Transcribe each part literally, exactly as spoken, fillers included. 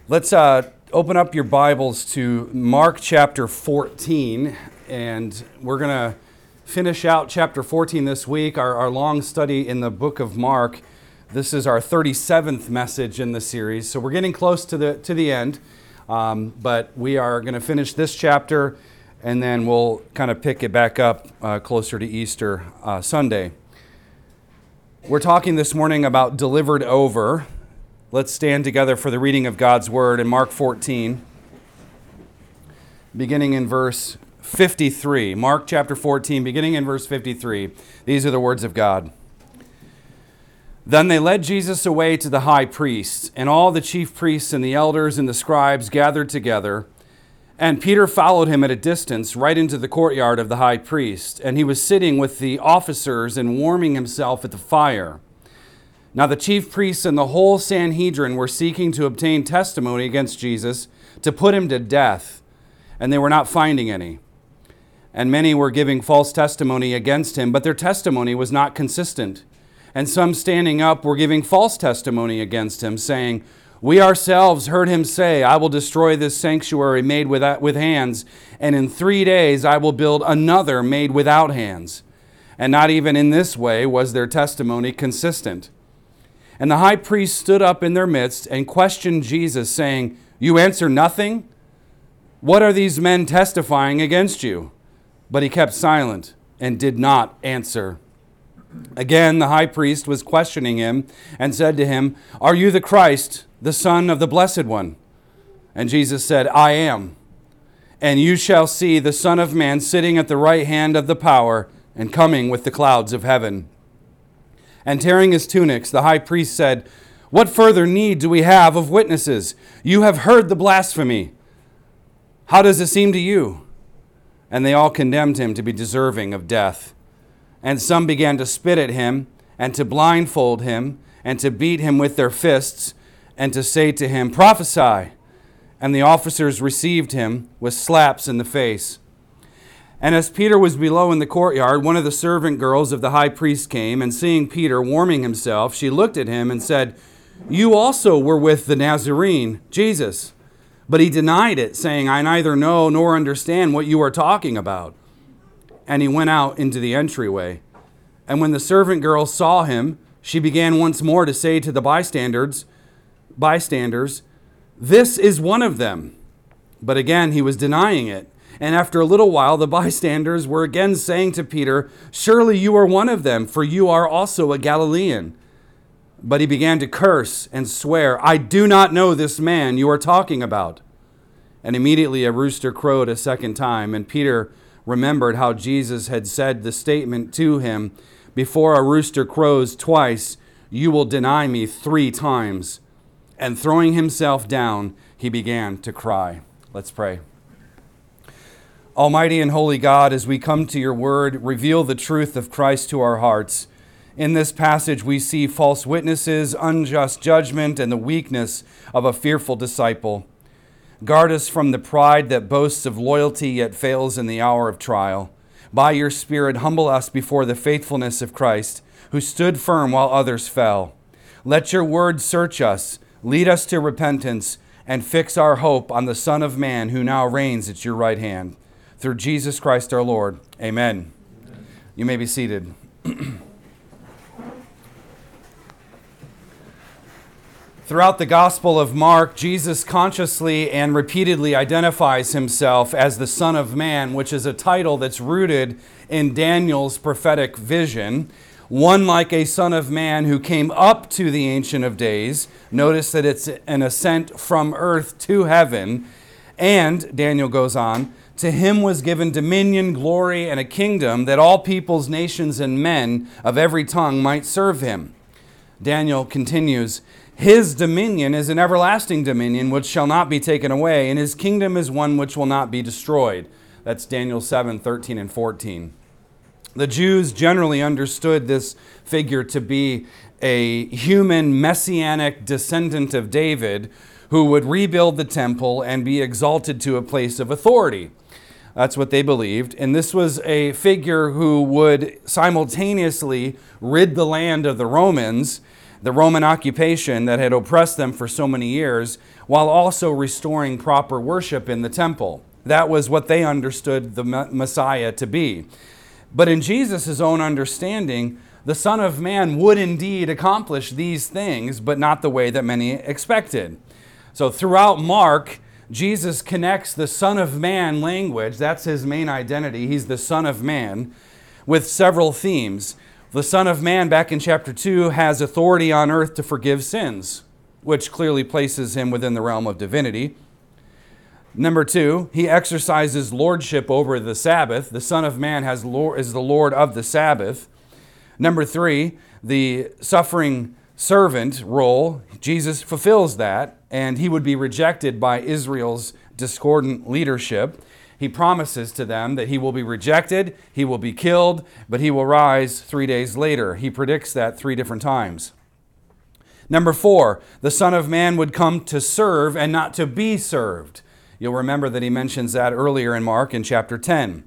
Let's uh, open up your Bibles to Mark chapter fourteen, and we're going to finish out chapter fourteen this week, our, our long study in the book of Mark. This is our thirty-seventh message in the series, so we're getting close to the to the end, um, but we are going to finish this chapter, and then we'll kind of pick it back up uh, closer to Easter uh, Sunday. We're talking this morning about delivered over. Let's stand together for the reading of God's Word in Mark fourteen, beginning in verse fifty-three. Mark chapter fourteen, beginning in verse fifty-three. These are the words of God. Then they led Jesus away to the high priest, and all the chief priests and the elders and the scribes gathered together. And Peter followed him at a distance right into the courtyard of the high priest, and he was sitting with the officers and warming himself at the fire. Now the chief priests and the whole Sanhedrin were seeking to obtain testimony against Jesus to put him to death, and they were not finding any. And many were giving false testimony against him, but their testimony was not consistent. And some standing up were giving false testimony against him, saying, "We ourselves heard him say, 'I will destroy this sanctuary made with, with hands, and in three days I will build another made without hands.' And not even in this way was their testimony consistent. And the high priest stood up in their midst and questioned Jesus, saying, 'You answer nothing? What are these men testifying against you?' But he kept silent and did not answer. Again, the high priest was questioning him and said to him, 'Are you the Christ, the Son of the Blessed One?' And Jesus said, 'I am. And you shall see the Son of Man sitting at the right hand of the power and coming with the clouds of heaven.' And tearing his tunics, the high priest said, 'What further need do we have of witnesses? You have heard the blasphemy. How does it seem to you?' And they all condemned him to be deserving of death. And some began to spit at him, and to blindfold him, and to beat him with their fists, and to say to him, 'Prophesy.' And the officers received him with slaps in the face. And as Peter was below in the courtyard, one of the servant girls of the high priest came, and seeing Peter warming himself, she looked at him and said, 'You also were with the Nazarene, Jesus.' But he denied it, saying, 'I neither know nor understand what you are talking about.' And he went out into the entryway. And when the servant girl saw him, she began once more to say to the bystanders, bystanders, 'This is one of them.' But again he was denying it. And after a little while, the bystanders were again saying to Peter, 'Surely you are one of them, for you are also a Galilean.' But he began to curse and swear, 'I do not know this man you are talking about.' And immediately a rooster crowed a second time, and Peter remembered how Jesus had said the statement to him, 'Before a rooster crows twice, you will deny me three times.' And throwing himself down, he began to cry." Let's pray. Almighty and holy God, as we come to your word, reveal the truth of Christ to our hearts. In this passage, we see false witnesses, unjust judgment, and the weakness of a fearful disciple. Guard us from the pride that boasts of loyalty yet fails in the hour of trial. By your Spirit, humble us before the faithfulness of Christ, who stood firm while others fell. Let your word search us, lead us to repentance, and fix our hope on the Son of Man who now reigns at your right hand. Through Jesus Christ our Lord. Amen. Amen. You may be seated. Throughout the Gospel of Mark, Jesus consciously and repeatedly identifies himself as the Son of Man, which is a title that's rooted in Daniel's prophetic vision. One like a Son of Man who came up to the Ancient of Days. Notice that it's an ascent from earth to heaven. And, Daniel goes on, to him was given dominion, glory, and a kingdom that all peoples, nations, and men of every tongue might serve him. Daniel continues, his dominion is an everlasting dominion which shall not be taken away, and his kingdom is one which will not be destroyed. That's Daniel seven, thirteen, and fourteen. The Jews generally understood this figure to be a human messianic descendant of David who would rebuild the temple and be exalted to a place of authority. That's what they believed. And this was a figure who would simultaneously rid the land of the Romans the Roman occupation that had oppressed them for so many years, while also restoring proper worship in the temple. That was what they understood the Messiah to be. But in Jesus' own understanding, the Son of Man would indeed accomplish these things, but not the way that many expected. So throughout Mark, Jesus connects the Son of Man language, that's his main identity, he's the Son of Man, with several themes. The Son of Man, back in chapter two, has authority on earth to forgive sins, which clearly places him within the realm of divinity. Number two, he exercises lordship over the Sabbath. The Son of Man has Lord, is the Lord of the Sabbath. Number three, the suffering servant role, Jesus fulfills that, and he would be rejected by Israel's discordant leadership. He promises to them that he will be rejected, he will be killed, but he will rise three days later. He predicts that three different times. Number four, the Son of Man would come to serve and not to be served. You'll remember that he mentions that earlier in Mark in chapter ten.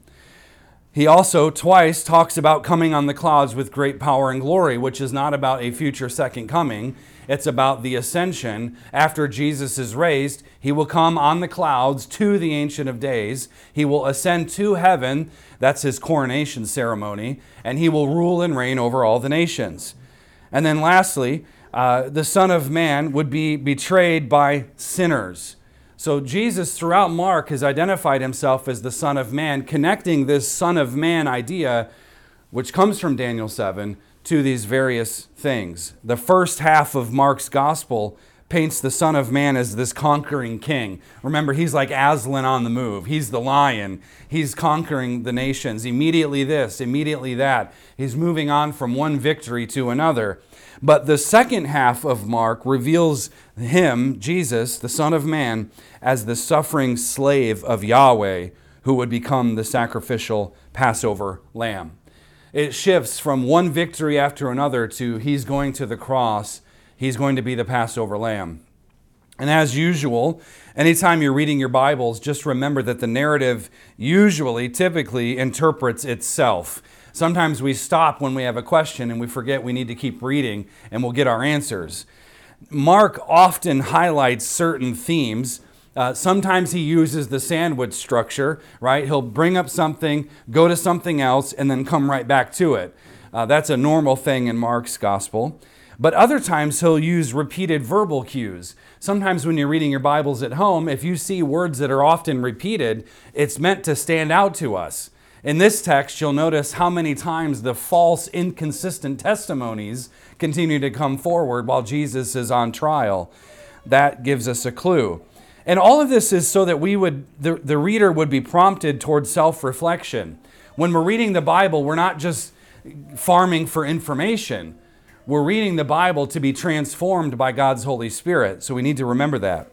He also twice talks about coming on the clouds with great power and glory, which is not about a future second coming. It's about the ascension. After Jesus is raised, he will come on the clouds to the Ancient of Days. He will ascend to heaven. That's his coronation ceremony. And he will rule and reign over all the nations. And then lastly, uh, the Son of Man would be betrayed by sinners. So Jesus, throughout Mark, has identified himself as the Son of Man, connecting this Son of Man idea, which comes from Daniel seven, to these various things. The first half of Mark's gospel paints the Son of Man as this conquering king. Remember, he's like Aslan on the move. He's the lion. He's conquering the nations. Immediately this, immediately that. He's moving on from one victory to another. But the second half of Mark reveals him, Jesus, the Son of Man, as the suffering slave of Yahweh who would become the sacrificial Passover lamb. It shifts from one victory after another to he's going to the cross, he's going to be the Passover lamb. And as usual, anytime you're reading your Bibles, just remember that the narrative usually, typically interprets itself. Sometimes we stop when we have a question and we forget we need to keep reading and we'll get our answers. Mark often highlights certain themes. Uh, sometimes he uses the sandwich structure, right? He'll bring up something, go to something else, and then come right back to it. Uh, that's a normal thing in Mark's gospel. But other times he'll use repeated verbal cues. Sometimes when you're reading your Bibles at home, if you see words that are often repeated, it's meant to stand out to us. In this text, you'll notice how many times the false, inconsistent testimonies continue to come forward while Jesus is on trial. That gives us a clue. And all of this is so that we would, the, the reader would be prompted towards self-reflection. When we're reading the Bible, we're not just farming for information. We're reading the Bible to be transformed by God's Holy Spirit. So we need to remember that.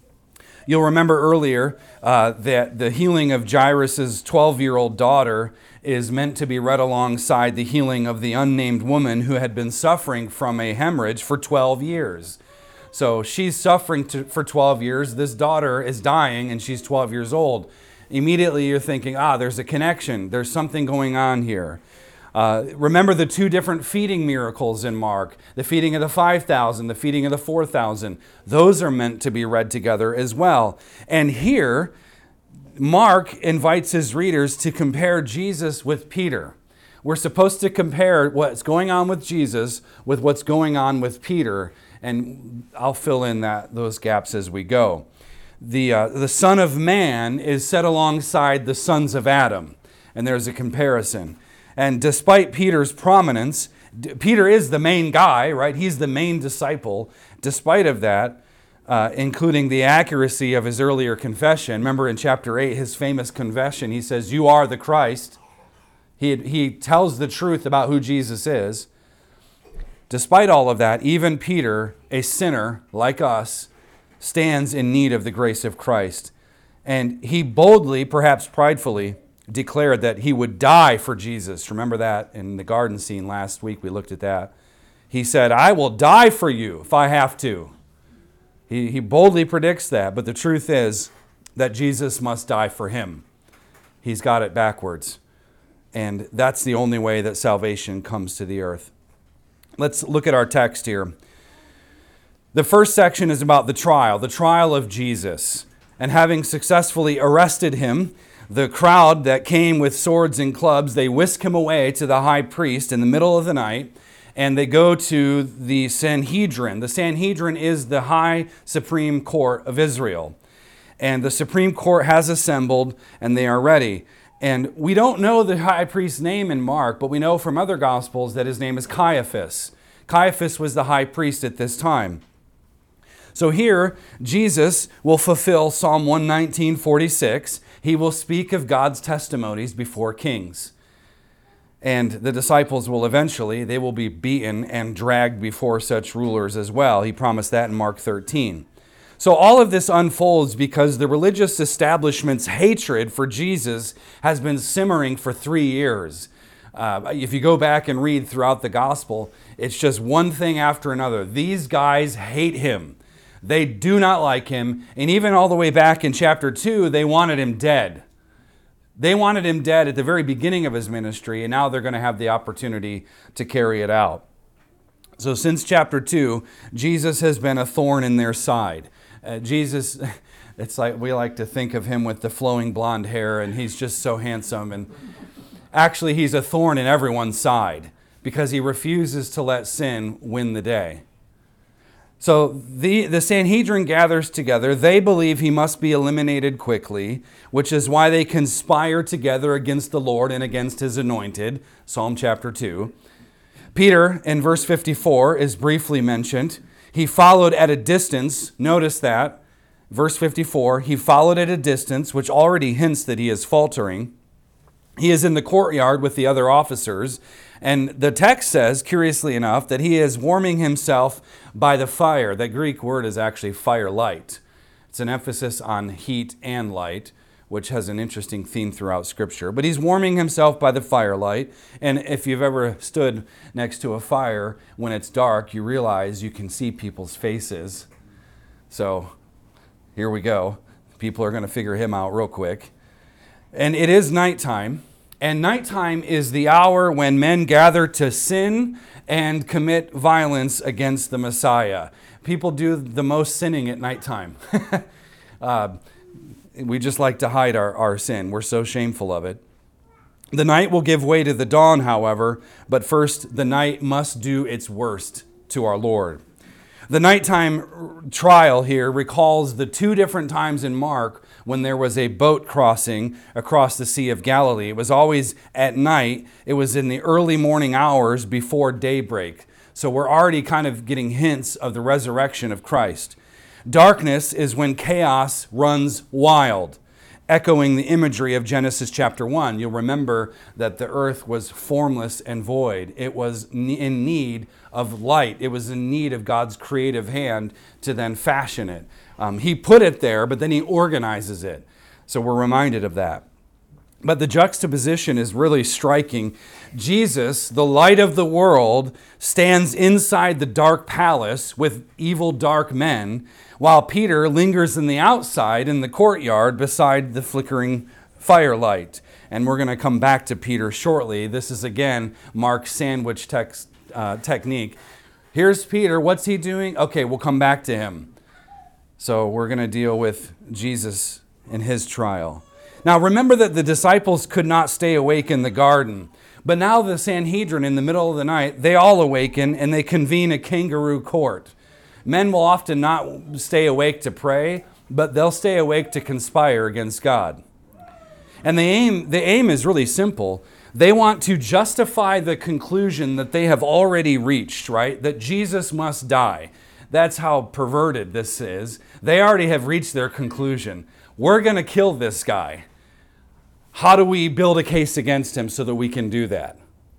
You'll remember earlier uh, that the healing of Jairus' twelve-year-old daughter is meant to be read alongside the healing of the unnamed woman who had been suffering from a hemorrhage for twelve years. So she's suffering to, for twelve years. This daughter is dying and she's twelve years old. Immediately you're thinking, ah, there's a connection. There's something going on here. Uh, remember the two different feeding miracles in Mark, the feeding of the five thousand, the feeding of the four thousand. Those are meant to be read together as well. And here, Mark invites his readers to compare Jesus with Peter. We're supposed to compare what's going on with Jesus with what's going on with Peter, and I'll fill in that those gaps as we go. The, uh, the Son of Man is set alongside the sons of Adam, and there's a comparison. And despite Peter's prominence, Peter is the main guy, right? He's the main disciple. Despite of that, uh, including the accuracy of his earlier confession. Remember in chapter eight, his famous confession, he says, "You are the Christ." He, he tells the truth about who Jesus is. Despite all of that, even Peter, a sinner like us, stands in need of the grace of Christ. And he boldly, perhaps pridefully, declared that he would die for Jesus. Remember that in the garden scene last week, we looked at that. He said, "I will die for you if I have to." He, he boldly predicts that, but the truth is that Jesus must die for him. He's got it backwards. And that's the only way that salvation comes to the earth. Let's look at our text here. The first section is about the trial, the trial of Jesus. And having successfully arrested him, the crowd that came with swords and clubs, they whisk him away to the high priest in the middle of the night, and they go to the Sanhedrin. The Sanhedrin is the high supreme court of Israel. And the Supreme Court has assembled, and they are ready. And we don't know the high priest's name in Mark, but we know from other Gospels that his name is Caiaphas. Caiaphas was the high priest at this time. So here, Jesus will fulfill Psalm one nineteen, forty-six. He will speak of God's testimonies before kings. And the disciples will eventually, they will be beaten and dragged before such rulers as well. He promised that in Mark thirteen. So all of this unfolds because the religious establishment's hatred for Jesus has been simmering for three years. Uh, if you go back and read throughout the gospel, it's just one thing after another. These guys hate him. They do not like him. And even all the way back in chapter two, they wanted him dead. They wanted him dead at the very beginning of his ministry, and now they're going to have the opportunity to carry it out. So since chapter two, Jesus has been a thorn in their side. Uh, Jesus, it's like we like to think of him with the flowing blonde hair, and he's just so handsome. And actually, he's a thorn in everyone's side because he refuses to let sin win the day. So the, the Sanhedrin gathers together. They believe he must be eliminated quickly, which is why they conspire together against the Lord and against his anointed, Psalm chapter two. Peter, in verse fifty-four, is briefly mentioned. He followed at a distance. Notice that. Verse fifty-four, he followed at a distance, which already hints that he is faltering. He is in the courtyard with the other officers. And the text says, curiously enough, that he is warming himself by the fire. That Greek word is actually firelight. It's an emphasis on heat and light, which has an interesting theme throughout Scripture. But he's warming himself by the firelight. And if you've ever stood next to a fire, when it's dark, you realize you can see people's faces. So here we go. People are going to figure him out real quick. And it is nighttime. And nighttime is the hour when men gather to sin and commit violence against the Messiah. People do the most sinning at nighttime. uh, we just like to hide our, our sin. We're so shameful of it. The night will give way to the dawn, however, but first the night must do its worst to our Lord. The nighttime trial here recalls the two different times in Mark when there was a boat crossing across the Sea of Galilee. It was always at night. It was in the early morning hours before daybreak. So we're already kind of getting hints of the resurrection of Christ. Darkness is when chaos runs wild, echoing the imagery of Genesis chapter one. You'll remember that the earth was formless and void. It was in need of light. It was in need of God's creative hand to then fashion it. Um, he put it there, but then he organizes it. So we're reminded of that. But the juxtaposition is really striking. Jesus, the light of the world, stands inside the dark palace with evil dark men, while Peter lingers in the outside in the courtyard beside the flickering firelight. And we're going to come back to Peter shortly. This is, again, Mark's sandwich text, uh, technique. Here's Peter. What's he doing? Okay, we'll come back to him. So we're going to deal with Jesus and his trial. Now, remember that the disciples could not stay awake in the garden. But now the Sanhedrin, in the middle of the night, they all awaken and they convene a kangaroo court. Men will often not stay awake to pray, but they'll stay awake to conspire against God. And the aim, the aim is really simple. They want to justify the conclusion that they have already reached, right? That Jesus must die. That's how perverted this is. They already have reached their conclusion. We're going to kill this guy. How do we build a case against him so that we can do that?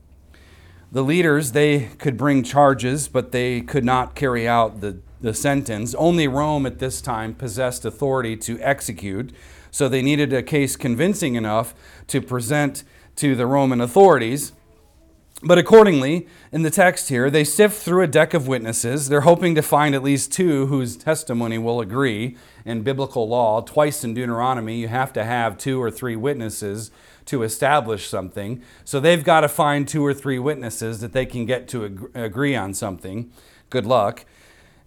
The leaders, they could bring charges, but they could not carry out the, the sentence. Only Rome at this time possessed authority to execute, so they needed a case convincing enough to present to the Roman authorities. But accordingly, in the text here, they sift through a deck of witnesses. They're hoping to find at least two whose testimony will agree. In biblical law, twice in Deuteronomy, you have to have two or three witnesses to establish something. So they've got to find two or three witnesses that they can get to ag- agree on something. Good luck.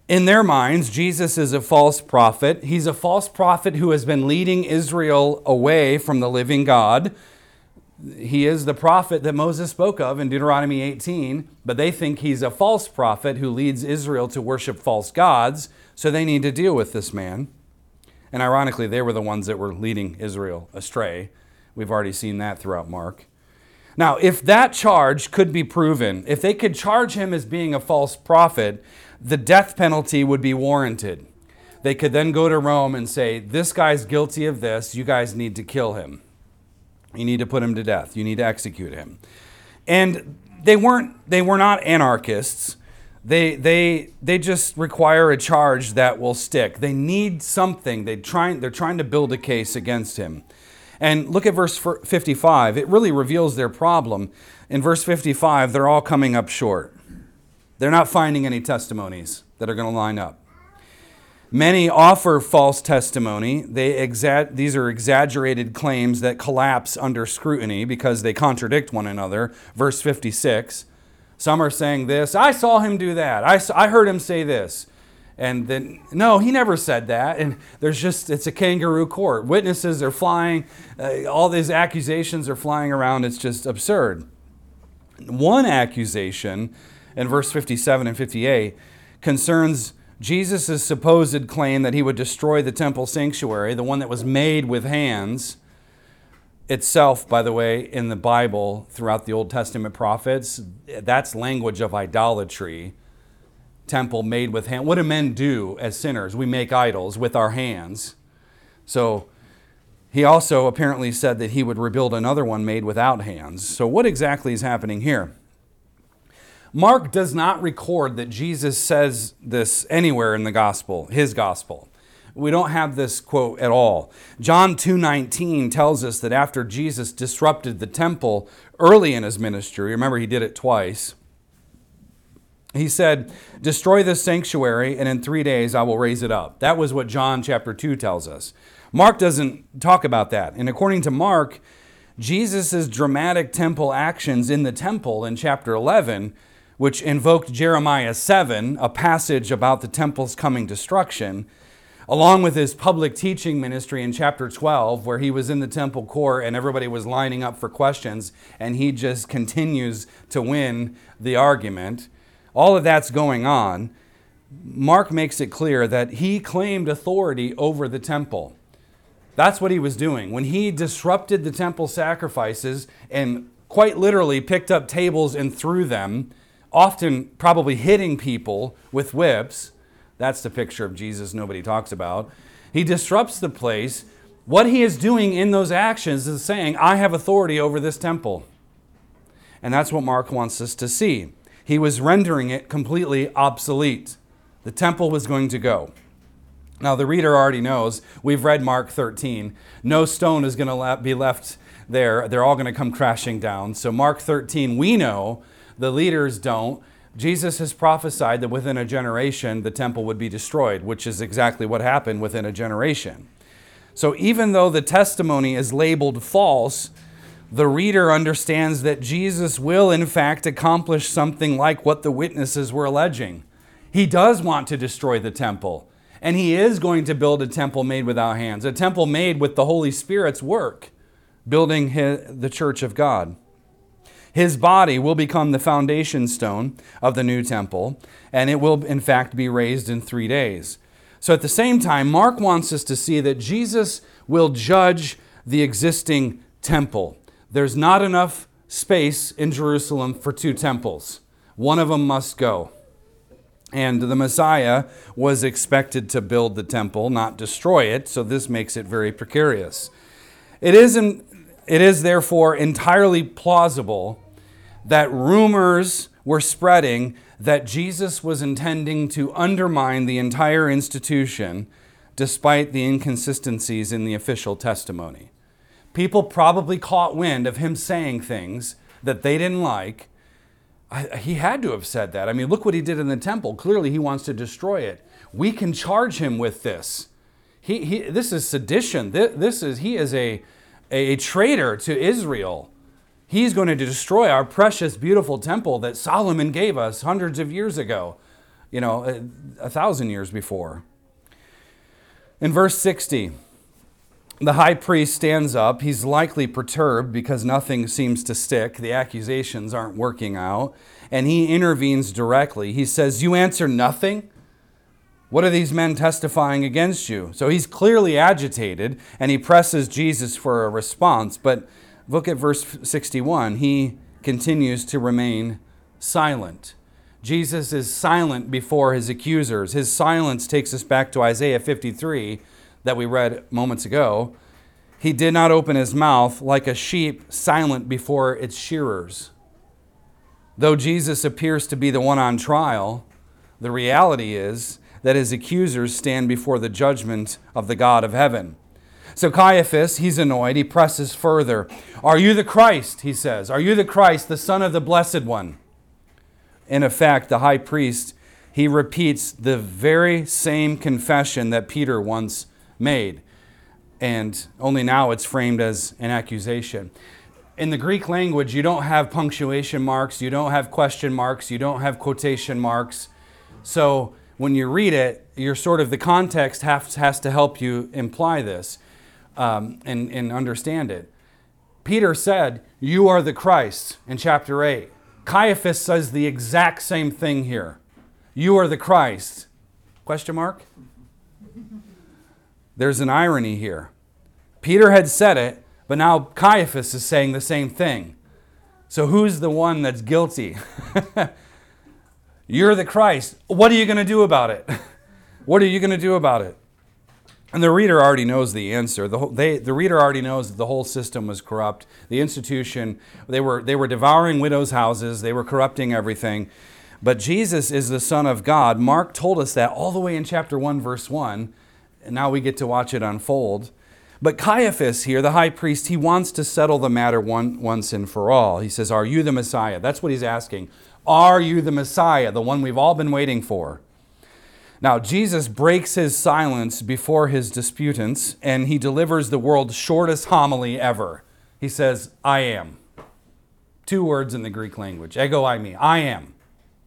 In their minds, Jesus is a false prophet. He's a false prophet who has been leading Israel away from the living God. He is the prophet that Moses spoke of in Deuteronomy eighteen, but they think he's a false prophet who leads Israel to worship false gods, so they need to deal with this man. And ironically, they were the ones that were leading Israel astray. We've already seen that throughout Mark. Now, if that charge could be proven, if they could charge him as being a false prophet, the death penalty would be warranted. They could then go to Rome and say, this guy's guilty of this, you guys need to kill him. You need to put him to death. You need to execute him. And they weren't, they were not anarchists. They, they, they just require a charge that will stick. They need something. They try, they're trying to build a case against him. And look at verse fifty-five. It really reveals their problem. In verse fifty-five, they're all coming up short. They're not finding any testimonies that are going to line up. Many offer false testimony. They exa- these are exaggerated claims that collapse under scrutiny because they contradict one another. Verse fifty-six. Some are saying this, I saw him do that. I, saw, I heard him say this. And then, no, he never said that. And there's just, it's a kangaroo court. Witnesses are flying. Uh, all these accusations are flying around. It's just absurd. One accusation in verse fifty-seven and fifty-eight concerns Jesus' supposed claim that he would destroy the temple sanctuary, the one that was made with hands. Itself, by the way, in the Bible, throughout the Old Testament prophets, that's language of idolatry. Temple made with hand. What do men do as sinners? We make idols with our hands. So he also apparently said that he would rebuild another one made without hands. So what exactly is happening here? Mark does not record that Jesus says this anywhere in the gospel, his gospel. We don't have this quote at all. John two nineteen tells us that after Jesus disrupted the temple early in his ministry, remember he did it twice, he said, destroy this sanctuary, and in three days I will raise it up. That was what John chapter two tells us. Mark doesn't talk about that. And according to Mark, Jesus' dramatic temple actions in the temple in chapter eleven, which invoked Jeremiah seven, a passage about the temple's coming destruction, along with his public teaching ministry in chapter twelve, where he was in the temple court and everybody was lining up for questions, and he just continues to win the argument. All of that's going on. Mark makes it clear that he claimed authority over the temple. That's what he was doing. When he disrupted the temple sacrifices and quite literally picked up tables and threw them, often probably hitting people with whips, that's the picture of Jesus nobody talks about. He disrupts the place. What he is doing in those actions is saying, I have authority over this temple. And that's what Mark wants us to see. He was rendering it completely obsolete. The temple was going to go. Now, the reader already knows, we've read Mark thirteen. No stone is going to be left there. They're all going to come crashing down. So Mark thirteen, we know, the leaders don't. Jesus has prophesied that within a generation, the temple would be destroyed, which is exactly what happened within a generation. So even though the testimony is labeled false, the reader understands that Jesus will, in fact, accomplish something like what the witnesses were alleging. He does want to destroy the temple, and he is going to build a temple made without hands, a temple made with the Holy Spirit's work, building his, the church of God. His body will become the foundation stone of the new temple, and it will, in fact, be raised in three days. So at the same time, Mark wants us to see that Jesus will judge the existing temple. There's not enough space in Jerusalem for two temples. One of them must go. And the Messiah was expected to build the temple, not destroy it, so this makes it very precarious. It isn't, it is therefore entirely plausible that rumors were spreading that Jesus was intending to undermine the entire institution despite the inconsistencies in the official testimony. People probably caught wind of him saying things that they didn't like. I, he had to have said that. I mean, look what he did in the temple. Clearly, he wants to destroy it. We can charge him with this. He, he this is sedition. This, this is he is a, a, a traitor to Israel. He's going to destroy our precious, beautiful temple that Solomon gave us hundreds of years ago. you know, a, a thousand years before. In verse sixty, the high priest stands up. He's likely perturbed because nothing seems to stick. The accusations aren't working out. And he intervenes directly. He says, "You answer nothing? What are these men testifying against you?" So he's clearly agitated, and he presses Jesus for a response. But look at verse sixty-one. He continues to remain silent. Jesus is silent before his accusers. His silence takes us back to Isaiah fifty-three that we read moments ago. He did not open his mouth, like a sheep silent before its shearers. Though Jesus appears to be the one on trial, the reality is that his accusers stand before the judgment of the God of heaven. So Caiaphas, he's annoyed. He presses further. "Are you the Christ?" he says. "Are you the Christ, the Son of the Blessed One?" In effect, the high priest, he repeats the very same confession that Peter once made. And only now it's framed as an accusation. In the Greek language, you don't have punctuation marks, you don't have question marks, you don't have quotation marks. So when you read it, you're sort of, the context has, has to help you imply this um, and, and understand it. Peter said, "You are the Christ," in chapter eight. Caiaphas says the exact same thing here. "You are the Christ." Question mark? There's an irony here. Peter had said it, but now Caiaphas is saying the same thing. So who's the one that's guilty? You're the Christ. What are you going to do about it? What are you going to do about it? And the reader already knows the answer. The, whole, they, the reader already knows that the whole system was corrupt. The institution, they were, they were devouring widows' houses. They were corrupting everything. But Jesus is the Son of God. Mark told us that all the way in chapter one, verse one. And now we get to watch it unfold. But Caiaphas here, the high priest, he wants to settle the matter one, once and for all. He says, "Are you the Messiah?" That's what he's asking. Are you the Messiah, the one we've all been waiting for? Now, Jesus breaks his silence before his disputants, and he delivers the world's shortest homily ever. He says, "I am." Two words in the Greek language. Ego eimi. I am.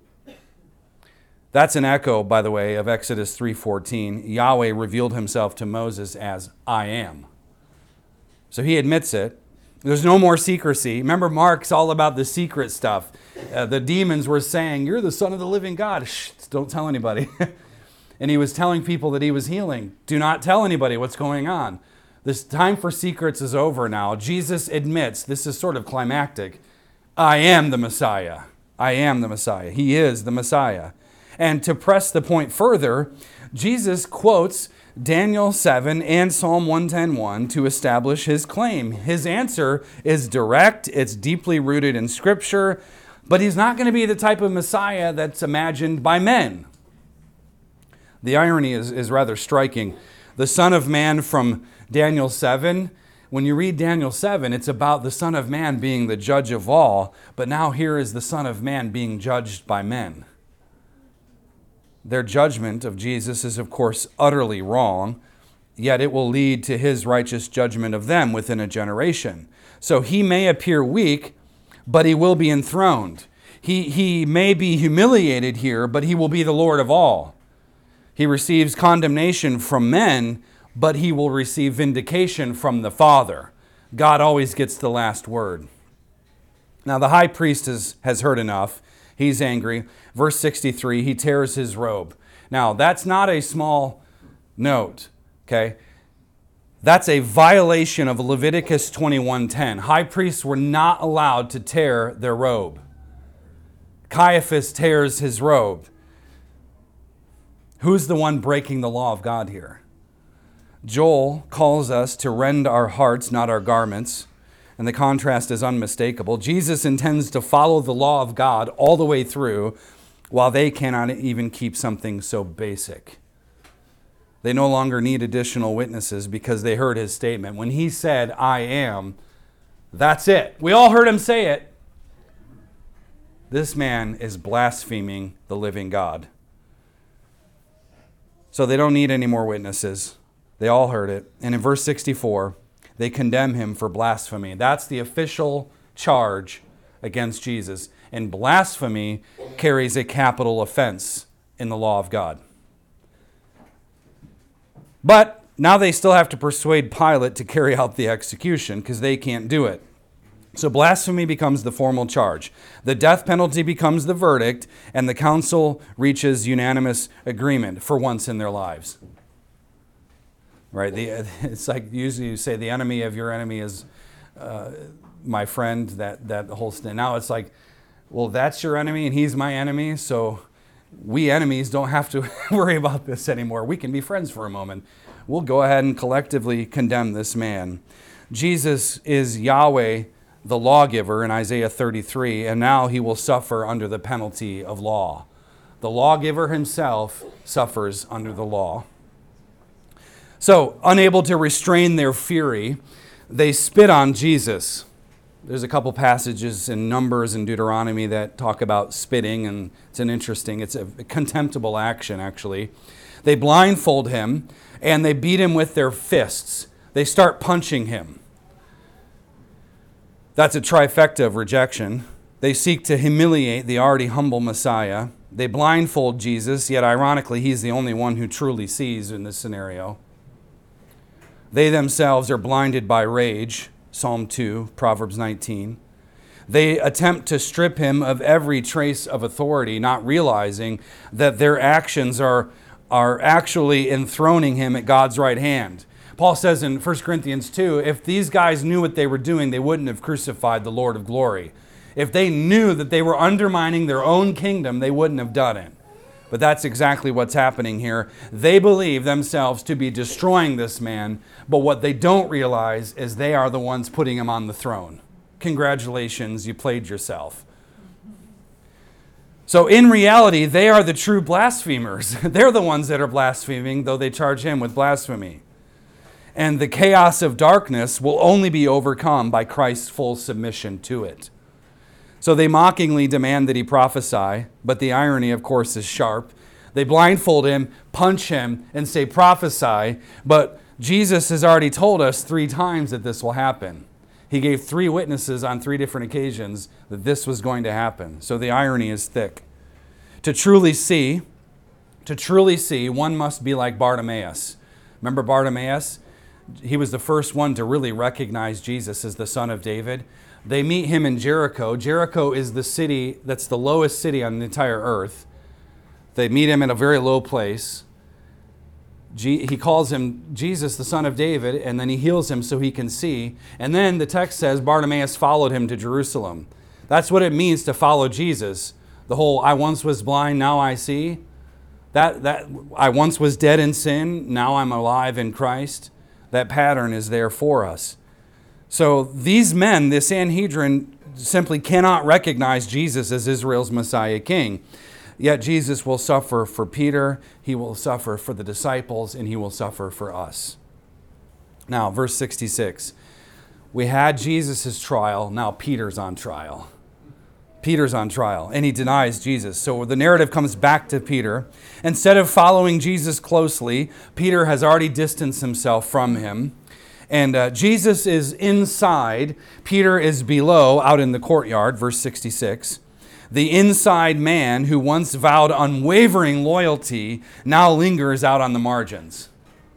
That's an echo, by the way, of Exodus three fourteen. Yahweh revealed himself to Moses as "I am." So he admits it. There's no more secrecy. Remember, Mark's all about the secret stuff. Uh, the demons were saying, "You're the Son of the living God." Shh, don't tell anybody. And he was telling people that he was healing. Do not tell anybody what's going on. This time for secrets is over now. Jesus admits, this is sort of climactic, "I am the Messiah. I am the Messiah." He is the Messiah. And to press the point further, Jesus quotes Daniel seven and Psalm one ten one to establish his claim. His answer is direct. It's deeply rooted in Scripture. But he's not going to be the type of Messiah that's imagined by men. The irony is, is rather striking. The Son of Man from Daniel seven, when you read Daniel seven, it's about the Son of Man being the judge of all. But now here is the Son of Man being judged by men. Their judgment of Jesus is, of course, utterly wrong, yet it will lead to his righteous judgment of them within a generation. So he may appear weak, but he will be enthroned. He, he may be humiliated here, but he will be the Lord of all. He receives condemnation from men, but he will receive vindication from the Father. God always gets the last word. Now the high priest has, has heard enough. He's angry. Verse sixty-three, he tears his robe. Now, that's not a small note, okay? That's a violation of Leviticus twenty-one ten. High priests were not allowed to tear their robe. Caiaphas tears his robe. Who's the one breaking the law of God here? Joel calls us to rend our hearts, not our garments. And the contrast is unmistakable. Jesus intends to follow the law of God all the way through, while they cannot even keep something so basic. They no longer need additional witnesses because they heard his statement. When he said, "I am," that's it. We all heard him say it. This man is blaspheming the living God. So they don't need any more witnesses. They all heard it. And in verse sixty-four, they condemn him for blasphemy. That's the official charge against Jesus. And blasphemy carries a capital offense in the law of God. But now they still have to persuade Pilate to carry out the execution because they can't do it. So blasphemy becomes the formal charge. The death penalty becomes the verdict, and the council reaches unanimous agreement for once in their lives. Right? The, it's like usually you say the enemy of your enemy is uh, my friend, that, that whole thing. Now it's like, well, that's your enemy and he's my enemy, so we enemies don't have to worry about this anymore. We can be friends for a moment. We'll go ahead and collectively condemn this man. Jesus is Yahweh, the lawgiver in Isaiah thirty-three, and now he will suffer under the penalty of law. The lawgiver himself suffers under the law. So, unable to restrain their fury, they spit on Jesus. There's a couple passages in Numbers and Deuteronomy that talk about spitting, and it's an interesting, it's a contemptible action, actually. They blindfold him, and they beat him with their fists. They start punching him. That's a trifecta of rejection. They seek to humiliate the already humble Messiah. They blindfold Jesus, yet ironically, he's the only one who truly sees in this scenario. They themselves are blinded by rage, Psalm two, Proverbs nineteen. They attempt to strip him of every trace of authority, not realizing that their actions are, are actually enthroning him at God's right hand. Paul says in First Corinthians two, if these guys knew what they were doing, they wouldn't have crucified the Lord of glory. If they knew that they were undermining their own kingdom, they wouldn't have done it. But that's exactly what's happening here. They believe themselves to be destroying this man, but what they don't realize is they are the ones putting him on the throne. Congratulations, you played yourself. So in reality, they are the true blasphemers. They're the ones that are blaspheming, though they charge him with blasphemy. And the chaos of darkness will only be overcome by Christ's full submission to it. So they mockingly demand that he prophesy, but the irony, of course, is sharp. They blindfold him, punch him, and say, prophesy, but Jesus has already told us three times that this will happen. He gave three witnesses on three different occasions that this was going to happen. So the irony is thick. To truly see, to truly see, one must be like Bartimaeus. Remember Bartimaeus? He was the first one to really recognize Jesus as the Son of David. They meet him in Jericho. Jericho is the city that's the lowest city on the entire earth. They meet him in a very low place. He calls him Jesus, the Son of David, and then he heals him so he can see. And then the text says Bartimaeus followed him to Jerusalem. That's what it means to follow Jesus. The whole I once was blind, now I see. That, that I once was dead in sin, now I'm alive in Christ. That pattern is there for us. So these men, the Sanhedrin, simply cannot recognize Jesus as Israel's Messiah King. Yet Jesus will suffer for Peter, he will suffer for the disciples, and he will suffer for us. Now, verse sixty-six. We had Jesus' trial, now Peter's on trial. Peter's on trial, and he denies Jesus. So the narrative comes back to Peter. Instead of following Jesus closely, Peter has already distanced himself from him. And uh, Jesus is inside. Peter is below, out in the courtyard, verse sixty-six. The inside man who once vowed unwavering loyalty now lingers out on the margins.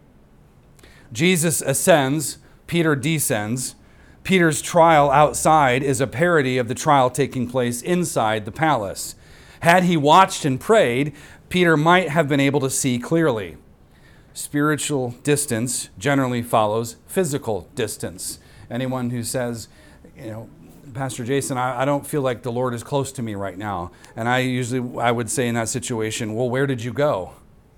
Jesus ascends, Peter descends. Peter's trial outside is a parody of the trial taking place inside the palace. Had he watched and prayed, Peter might have been able to see clearly. Spiritual distance generally follows physical distance. Anyone who says, you know, Pastor Jason, I, I don't feel like the Lord is close to me right now. And I usually, I would say in that situation, well, where did you go?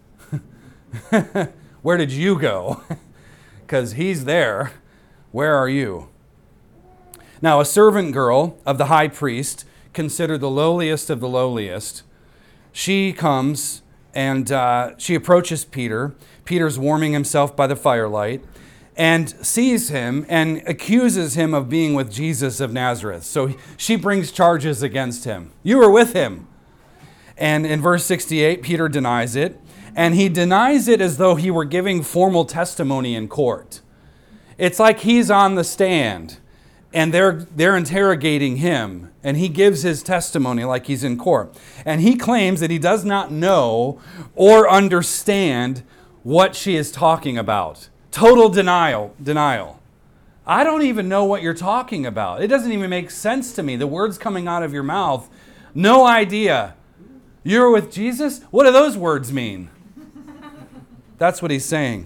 Where did you go? Because he's there. Where are you? Now, a servant girl of the high priest, considered the lowliest of the lowliest, she comes and uh, she approaches Peter. Peter's warming himself by the firelight and sees him and accuses him of being with Jesus of Nazareth. So she brings charges against him. You were with him. And in verse sixty-eight, Peter denies it. And he denies it as though he were giving formal testimony in court. It's like he's on the stand. And they're, they're interrogating him, and he gives his testimony like he's in court. And he claims that he does not know or understand what she is talking about. Total denial, denial. I don't even know what you're talking about. It doesn't even make sense to me. The words coming out of your mouth, no idea. You're with Jesus? What do those words mean? That's what he's saying.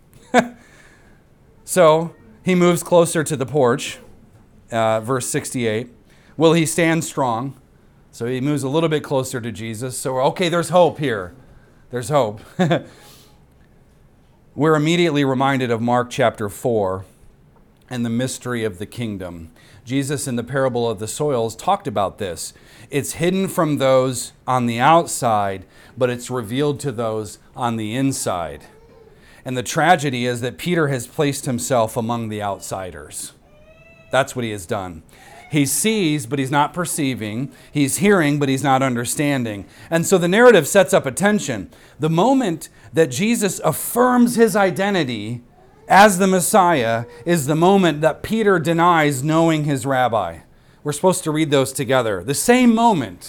So he moves closer to the porch. Uh, verse sixty-eight. Will he stand strong? So he moves a little bit closer to Jesus. So, okay, there's hope here. There's hope. We're immediately reminded of Mark chapter four and the mystery of the kingdom. Jesus in the parable of the soils talked about this. It's hidden from those on the outside, but it's revealed to those on the inside. And the tragedy is that Peter has placed himself among the outsiders. That's what he has done. He sees, but he's not perceiving. He's hearing, but he's not understanding. And so the narrative sets up a tension. The moment that Jesus affirms his identity as the Messiah is the moment that Peter denies knowing his rabbi. We're supposed to read those together. The same moment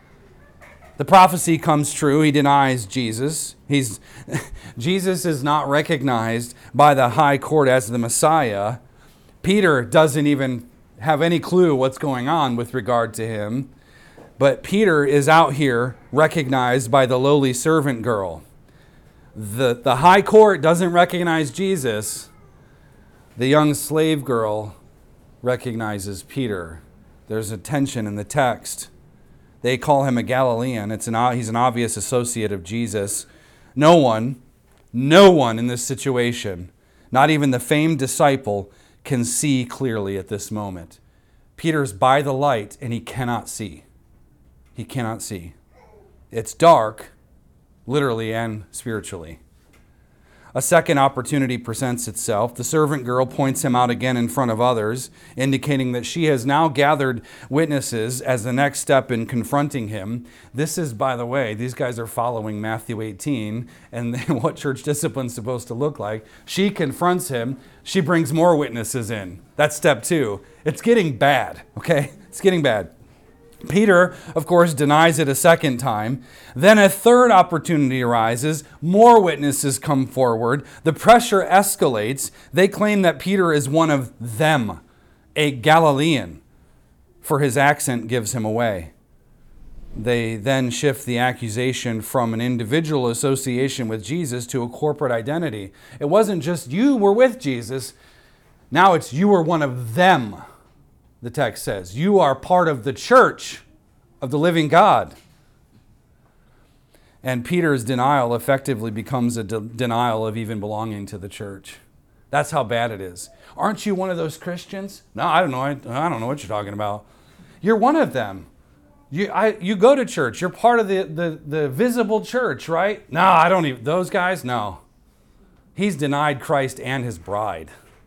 the prophecy comes true, he denies Jesus. He's, Jesus is not recognized by the high court as the Messiah. Peter doesn't even have any clue what's going on with regard to him. But Peter is out here recognized by the lowly servant girl. The, the high court doesn't recognize Jesus. The young slave girl recognizes Peter. There's a tension in the text. They call him a Galilean. It's an, he's an obvious associate of Jesus. No one, no one in this situation, not even the famed disciple, can see clearly at this moment. Peter's by the light and he cannot see. He cannot see. It's dark, literally and spiritually. A second opportunity presents itself. The servant girl points him out again in front of others, indicating that she has now gathered witnesses as the next step in confronting him. This is, by the way, these guys are following Matthew eighteen and what church discipline is supposed to look like. She confronts him. She brings more witnesses in. That's step two. It's getting bad, okay? It's getting bad. Peter, of course, denies it a second time. Then a third opportunity arises. More witnesses come forward. The pressure escalates. They claim that Peter is one of them, a Galilean, for his accent gives him away. They then shift the accusation from an individual association with Jesus to a corporate identity. It wasn't just you were with Jesus. Now it's you were one of them. The text says, you are part of the church of the living God. And Peter's denial effectively becomes a de- denial of even belonging to the church. That's how bad it is. Aren't you one of those Christians? No, I don't know. I, I don't know what you're talking about. You're one of them. You, I, you go to church. You're part of the, the, the visible church, right? No, I don't even. Those guys, no. He's denied Christ and his bride.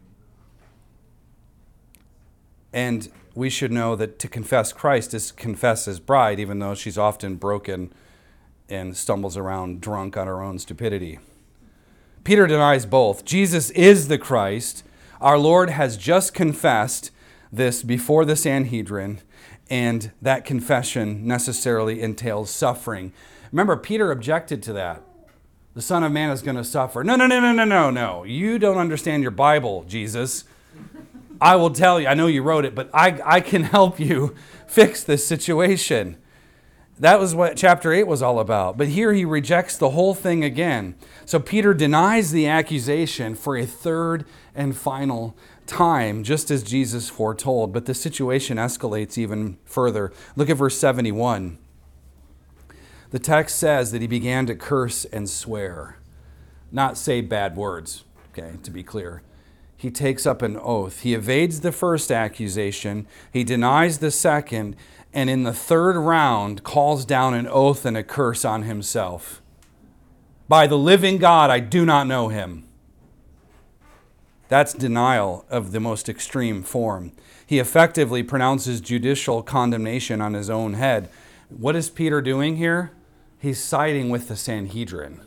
And we should know that to confess Christ is confess his bride, even though she's often broken and stumbles around drunk on her own stupidity. Peter denies both. Jesus is the Christ. Our Lord has just confessed this before the Sanhedrin, and that confession necessarily entails suffering. Remember, Peter objected to that. The Son of Man is going to suffer. No, no, no, no, no, no, no. You don't understand your Bible, Jesus. I will tell you, I know you wrote it, but I, I can help you fix this situation. That was what chapter eight was all about. But here he rejects the whole thing again. So Peter denies the accusation for a third and final time, just as Jesus foretold. But the situation escalates even further. Look at verse seventy-one. The text says that he began to curse and swear. Not say bad words, okay, to be clear. He takes up an oath. He evades the first accusation. He denies the second. And in the third round, calls down an oath and a curse on himself. By the living God, I do not know him. That's denial of the most extreme form. He effectively pronounces judicial condemnation on his own head. What is Peter doing here? He's siding with the Sanhedrin.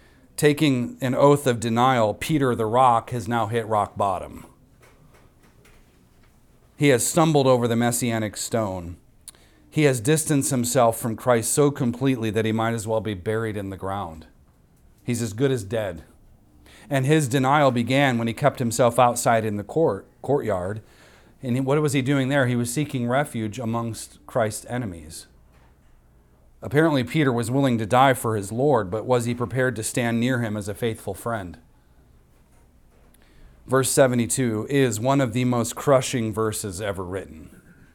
Taking an oath of denial, Peter the rock has now hit rock bottom. He has stumbled over the messianic stone. He has distanced himself from Christ so completely that he might as well be buried in the ground. He's as good as dead. And his denial began when he kept himself outside in the court courtyard. And what was he doing there? He was seeking refuge amongst Christ's enemies. Apparently, Peter was willing to die for his Lord, but was he prepared to stand near him as a faithful friend? Verse seventy-two is one of the most crushing verses ever written.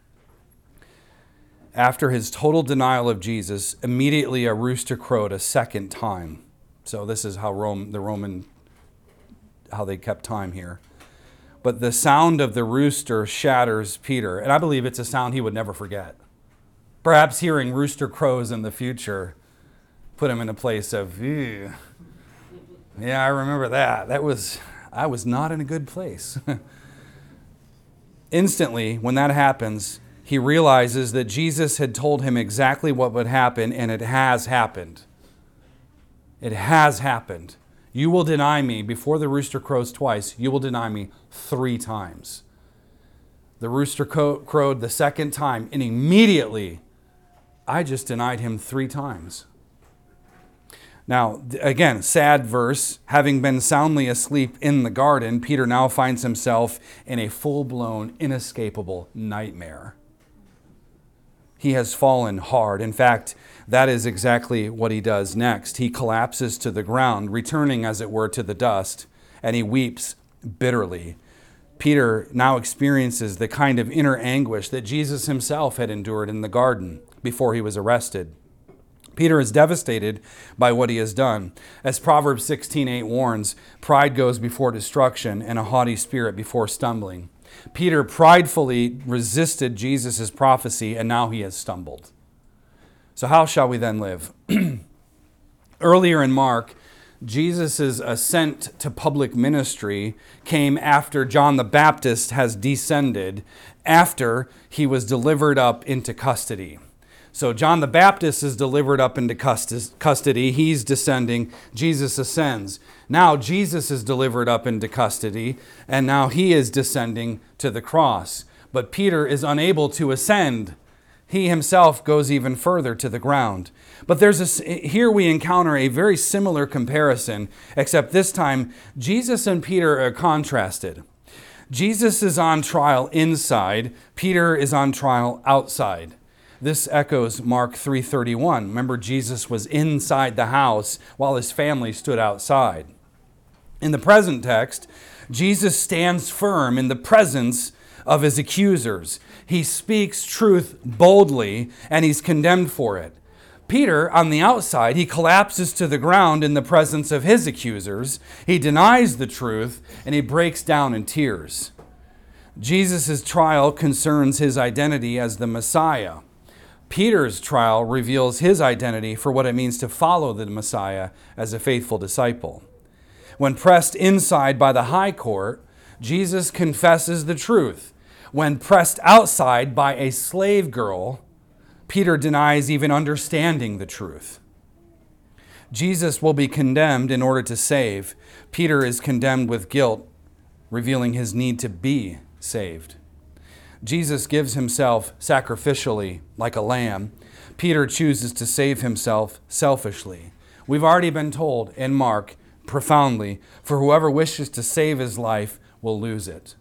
After his total denial of Jesus, immediately a rooster crowed a second time. So this is how Rome, the Roman, how they kept time here. But the sound of the rooster shatters Peter, and I believe it's a sound he would never forget. Perhaps hearing rooster crows in the future put him in a place of, ew. Yeah, I remember that. That was, I was not in a good place. Instantly, when that happens, he realizes that Jesus had told him exactly what would happen, and it has happened. It has happened. You will deny me before the rooster crows twice. You will deny me three times. The rooster crowed the second time, and immediately I just denied him three times. Now, again, sad verse. Having been soundly asleep in the garden, Peter now finds himself in a full-blown, inescapable nightmare. He has fallen hard. In fact, that is exactly what he does next. He collapses to the ground, returning, as it were, to the dust, and he weeps bitterly. Peter now experiences the kind of inner anguish that Jesus himself had endured in the garden before he was arrested. Peter is devastated by what he has done. As Proverbs sixteen eight warns, pride goes before destruction and a haughty spirit before stumbling. Peter pridefully resisted Jesus' prophecy, and now he has stumbled. So how shall we then live? Earlier in Mark, Jesus' ascent to public ministry came after John the Baptist has descended, after he was delivered up into custody. So John the Baptist is delivered up into custody. He's descending. Jesus ascends. Now Jesus is delivered up into custody, and now he is descending to the cross. But Peter is unable to ascend. He himself goes even further to the ground. But there's a, here we encounter a very similar comparison, except this time Jesus and Peter are contrasted. Jesus is on trial inside. Peter is on trial outside. This echoes Mark three thirty-one. Remember, Jesus was inside the house while his family stood outside. In the present text, Jesus stands firm in the presence of his accusers. He speaks truth boldly, and he's condemned for it. Peter, on the outside, he collapses to the ground in the presence of his accusers. He denies the truth, and he breaks down in tears. Jesus' trial concerns his identity as the Messiah. Peter's trial reveals his identity for what it means to follow the Messiah as a faithful disciple. When pressed inside by the high court, Jesus confesses the truth. When pressed outside by a slave girl, Peter denies even understanding the truth. Jesus will be condemned in order to save. Peter is condemned with guilt, revealing his need to be saved. Jesus gives himself sacrificially like a lamb. Peter chooses to save himself selfishly. We've already been told in Mark profoundly, for whoever wishes to save his life will lose it.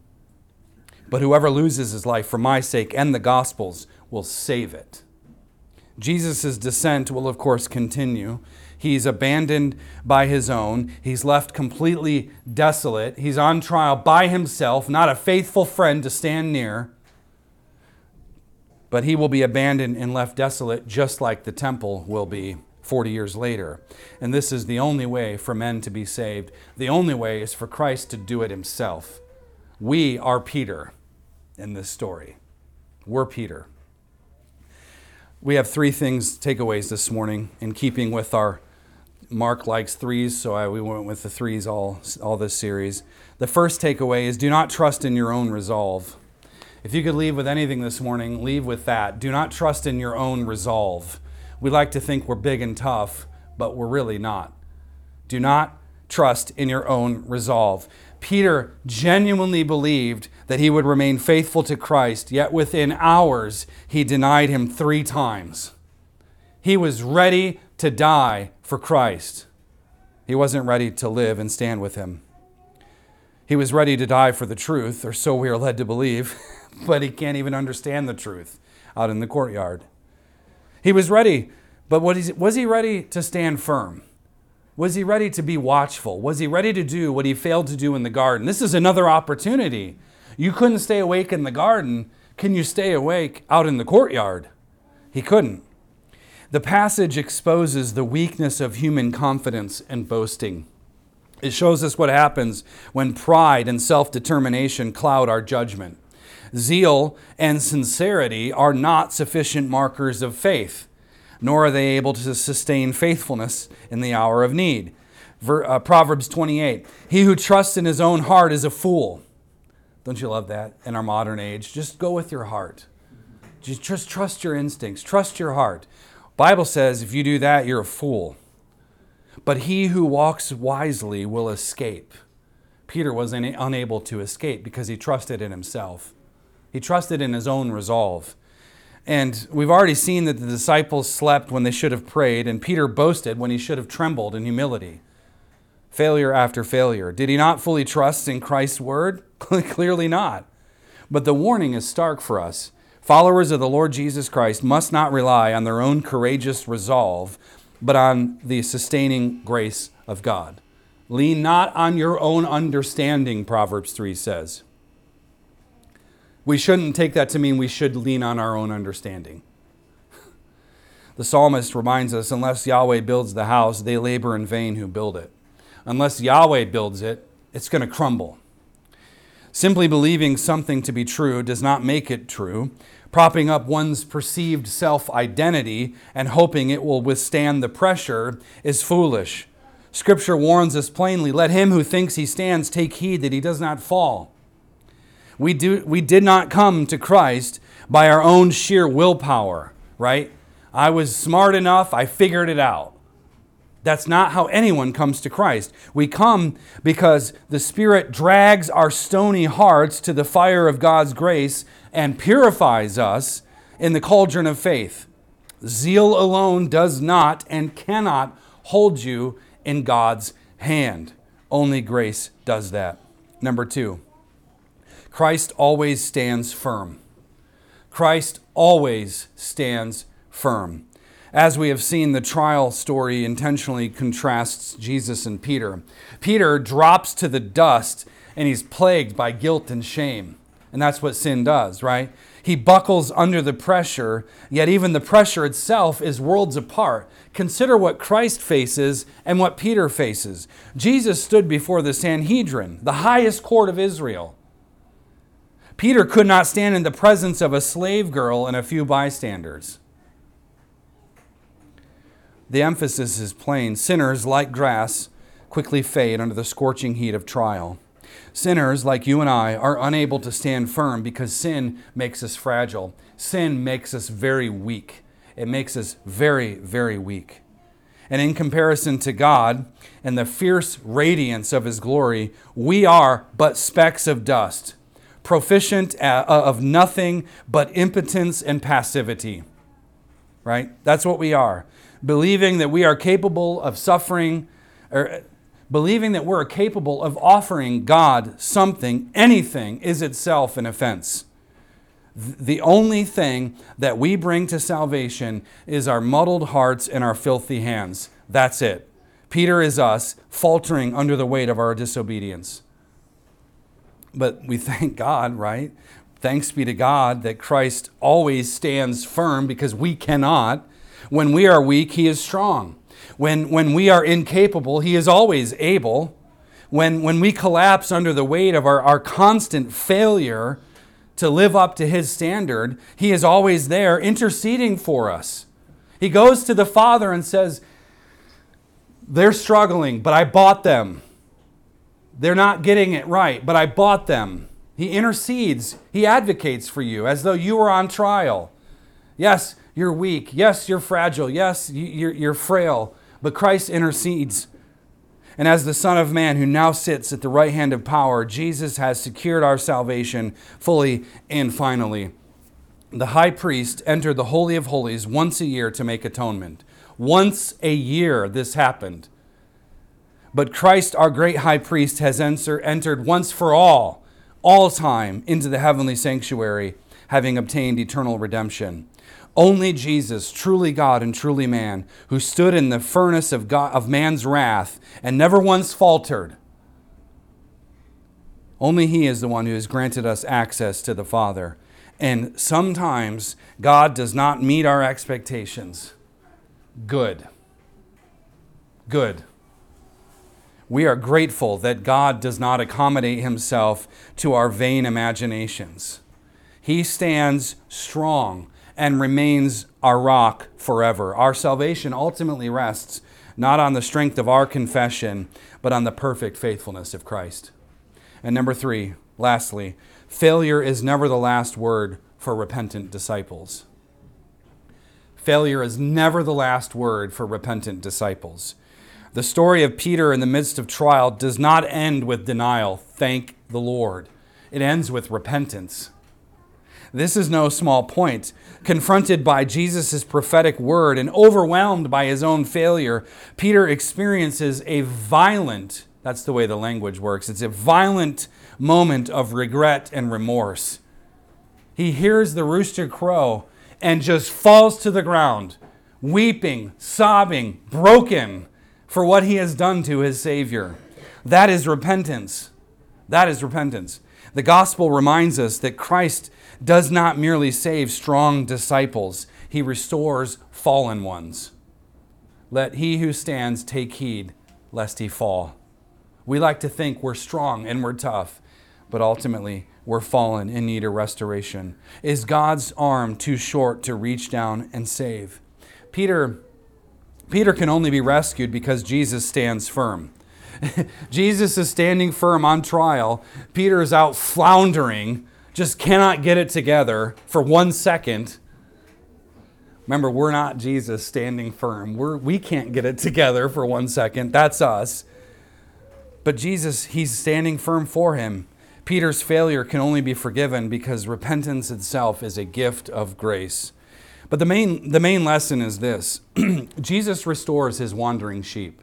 But whoever loses his life for my sake and the gospel's will save it. Jesus' descent will, of course, continue. He's abandoned by his own. He's left completely desolate. He's on trial by himself, not a faithful friend to stand near. But he will be abandoned and left desolate, just like the temple will be forty years later. And this is the only way for men to be saved. The only way is for Christ to do it himself. We are Peter in this story. We're Peter. We have three things, takeaways this morning, in keeping with our Mark likes threes, so I, we went with the threes all, all this series. The first takeaway is do not trust in your own resolve. If you could leave with anything this morning, leave with that. Do not trust in your own resolve. We like to think we're big and tough, but we're really not. Do not trust in your own resolve. Peter genuinely believed that he would remain faithful to Christ, yet within hours he denied him three times. He was ready to die for Christ. He wasn't ready to live and stand with him. He was ready to die for the truth, or so we are led to believe, but he can't even understand the truth out in the courtyard. He was ready, but what is, was he ready to stand firm? Was he ready to be watchful? Was he ready to do what he failed to do in the garden? This is another opportunity. You couldn't stay awake in the garden. Can you stay awake out in the courtyard? He couldn't. The passage exposes the weakness of human confidence and boasting. It shows us what happens when pride and self-determination cloud our judgment. Zeal and sincerity are not sufficient markers of faith, nor are they able to sustain faithfulness in the hour of need. Ver, uh, Proverbs twenty-eight, he who trusts in his own heart is a fool. Don't you love that in our modern age? Just go with your heart. Just, just trust your instincts. Trust your heart. Bible says if you do that, you're a fool. But he who walks wisely will escape. Peter was in, unable to escape because he trusted in himself. He trusted in his own resolve. And we've already seen that the disciples slept when they should have prayed, and Peter boasted when he should have trembled in humility. Failure after failure. Did he not fully trust in Christ's word? Clearly not. But the warning is stark for us. Followers of the Lord Jesus Christ must not rely on their own courageous resolve, but on the sustaining grace of God. Lean not on your own understanding, Proverbs three says. We shouldn't take that to mean we should lean on our own understanding. The psalmist reminds us, unless Yahweh builds the house, they labor in vain who build it. Unless Yahweh builds it, it's going to crumble. Simply believing something to be true does not make it true. Propping up one's perceived self-identity and hoping it will withstand the pressure is foolish. Scripture warns us plainly, let him who thinks he stands take heed that he does not fall. We do. We did not come to Christ by our own sheer willpower, right? I was smart enough, I figured it out. That's not how anyone comes to Christ. We come because the Spirit drags our stony hearts to the fire of God's grace and purifies us in the cauldron of faith. Zeal alone does not and cannot hold you in God's hand. Only grace does that. Number two. Christ always stands firm. Christ always stands firm. As we have seen, the trial story intentionally contrasts Jesus and Peter. Peter drops to the dust and he's plagued by guilt and shame. And that's what sin does, right? He buckles under the pressure, yet even the pressure itself is worlds apart. Consider what Christ faces and what Peter faces. Jesus stood before the Sanhedrin, the highest court of Israel. Peter could not stand in the presence of a slave girl and a few bystanders. The emphasis is plain. Sinners, like grass, quickly fade under the scorching heat of trial. Sinners, like you and I, are unable to stand firm because sin makes us fragile. Sin makes us very weak. It makes us very, very weak. And in comparison to God and the fierce radiance of His glory, we are but specks of dust, proficient of nothing but impotence and passivity. Right? That's what we are. Believing that we are capable of suffering, or believing that we're capable of offering God something, anything, is itself an offense. The only thing that we bring to salvation is our muddled hearts and our filthy hands. That's it. Peter is us, faltering under the weight of our disobedience. But we thank God, right? Thanks be to God that Christ always stands firm because we cannot. When we are weak, He is strong. When, when we are incapable, He is always able. When, when we collapse under the weight of our, our constant failure to live up to His standard, He is always there interceding for us. He goes to the Father and says, they're struggling, but I bought them. They're not getting it right, but I bought them. He intercedes. He advocates for you as though you were on trial. Yes, you're weak. Yes, you're fragile. Yes, you're, you're frail. But Christ intercedes. And as the Son of Man who now sits at the right hand of power, Jesus has secured our salvation fully and finally. The high priest entered the Holy of Holies once a year to make atonement. Once a year this happened. But Christ, our great high priest, has enter, entered once for all, all time, into the heavenly sanctuary, having obtained eternal redemption. Only Jesus, truly God and truly man, who stood in the furnace of God, of man's wrath and never once faltered. Only he is the one who has granted us access to the Father. And sometimes God does not meet our expectations. Good. Good. We are grateful that God does not accommodate himself to our vain imaginations. He stands strong and remains our rock forever. Our salvation ultimately rests not on the strength of our confession, but on the perfect faithfulness of Christ. And number three, lastly, failure is never the last word for repentant disciples. Failure is never the last word for repentant disciples. The story of Peter in the midst of trial does not end with denial, thank the Lord. It ends with repentance. This is no small point. Confronted by Jesus' prophetic word and overwhelmed by his own failure, Peter experiences a violent, that's the way the language works, it's a violent moment of regret and remorse. He hears the rooster crow and just falls to the ground, weeping, sobbing, broken for what he has done to his Savior. That is repentance. That is repentance. The gospel reminds us that Christ does not merely save strong disciples, he restores fallen ones. Let he who stands take heed lest he fall. We like to think we're strong and we're tough, but ultimately we're fallen in need of restoration. Is God's arm too short to reach down and save? Peter, Peter can only be rescued because Jesus stands firm. Jesus is standing firm on trial. Peter is out floundering, just cannot get it together for one second. Remember, we're not Jesus standing firm. We're, we can't get it together for one second. That's us. But Jesus, he's standing firm for him. Peter's failure can only be forgiven because repentance itself is a gift of grace. But the main, the main lesson is this. Jesus restores his wandering sheep.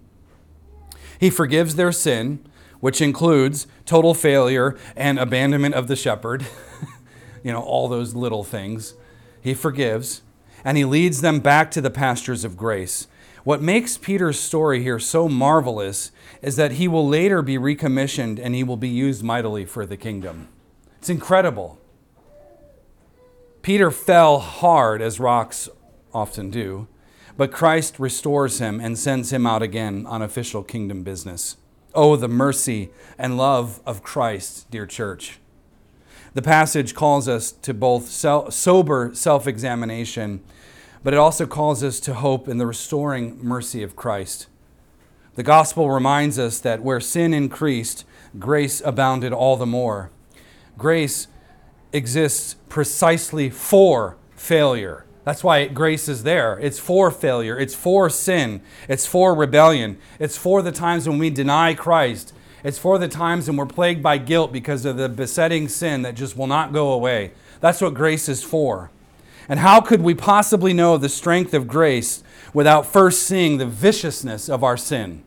He forgives their sin, which includes total failure and abandonment of the shepherd. You know, all those little things. He forgives, and he leads them back to the pastures of grace. What makes Peter's story here so marvelous is that he will later be recommissioned and he will be used mightily for the kingdom. It's incredible. Peter fell hard, as rocks often do, but Christ restores him and sends him out again on official kingdom business. Oh, the mercy and love of Christ, dear church. The passage calls us to both sober self-examination, but it also calls us to hope in the restoring mercy of Christ. The gospel reminds us that where sin increased, grace abounded all the more. Grace exists precisely for failure. That's why grace is there. It's for failure. It's for sin. It's for rebellion. It's for the times when we deny Christ. It's for the times when we're plagued by guilt because of the besetting sin that just will not go away. That's what grace is for. And how could we possibly know the strength of grace without first seeing the viciousness of our sin?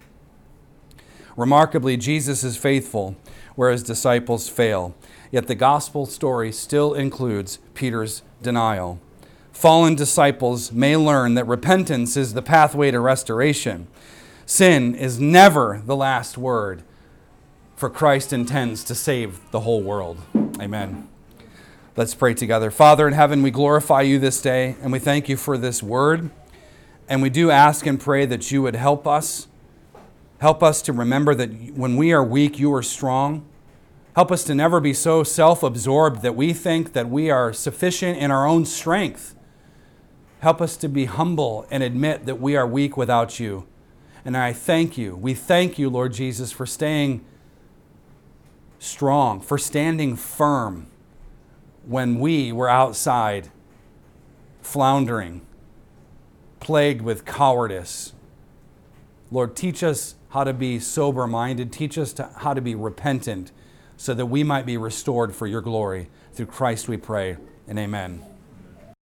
Remarkably, Jesus is faithful where his disciples fail. Yet the gospel story still includes Peter's denial. Fallen disciples may learn that repentance is the pathway to restoration. Sin is never the last word, for Christ intends to save the whole world. Amen. Let's pray together. Father in heaven, we glorify you this day, and we thank you for this word. And we do ask and pray that you would help us. Help us to remember that when we are weak, you are strong. Help us to never be so self-absorbed that we think that we are sufficient in our own strength. Help us to be humble and admit that we are weak without you. And I thank you. We thank you, Lord Jesus, for staying strong, for standing firm when we were outside, floundering, plagued with cowardice. Lord, teach us how to be sober-minded. Teach us to, how to be repentant so that we might be restored for your glory. Through Christ we pray, and amen.